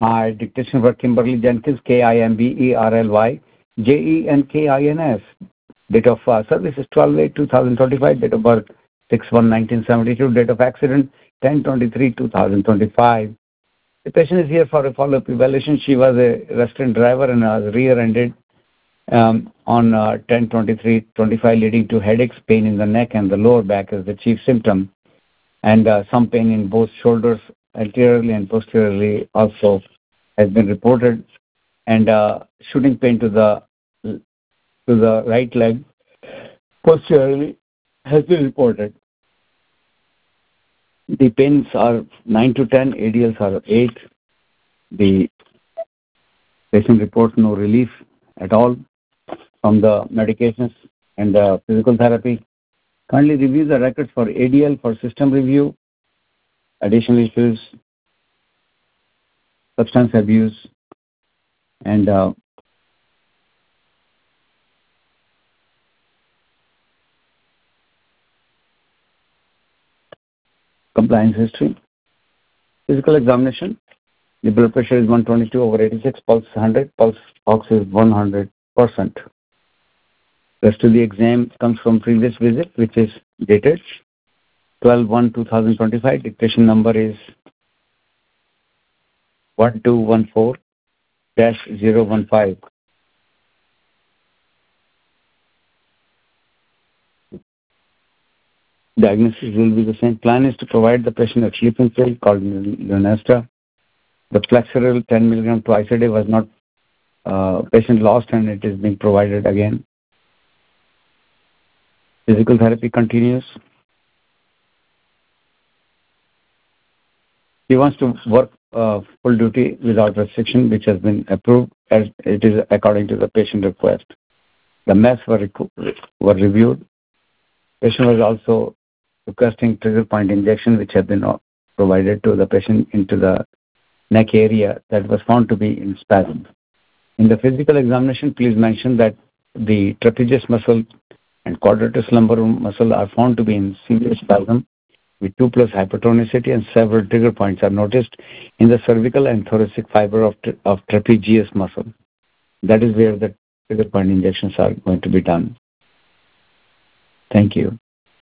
Hi, dictation for Kimberly Jenkins, Kimberly Jenkins. Date of service is 12/8/2025. Date of birth 6/1/1972. Date of accident 10/23/2025. The patient is here for a follow-up evaluation. She was a restaurant driver and was rear-ended on 10/23/25, leading to headaches, pain in the neck and the lower back as the chief symptom, and some pain in both shoulders, anteriorly and posteriorly, also has been reported, and shooting pain to the right leg posteriorly has been reported. The pains are 9 to 10, ADLs are 8. The patient reports no relief at all from the medications and the physical therapy. Kindly review the records for ADL for system review, additional issues, substance abuse, and compliance history. Physical examination. The blood pressure is 122/86, pulse 100, pulse ox is 100%. Rest of the exam comes from previous visit, which is dated 12/1/2025. Dictation number is 1214-015. Diagnosis will be the same. Plan is to provide the patient a sleeping pill called Lunesta. The Flexeril 10 mg twice a day was not patient lost, and it is being provided again. Physical therapy continues. He wants to work full duty without restriction, which has been approved as it is according to the patient request. The meds were reviewed. Patient was also requesting trigger point injection, which have been provided to the patient into the neck area that was found to be in spasm. In the physical examination, please mention that the trapezius muscle and quadratus lumborum muscle are found to be in severe spasm with 2+ hypertonicity, and several trigger points are noticed in the cervical and thoracic fiber of trapezius muscle. That is where the trigger point injections are going to be done. Thank you.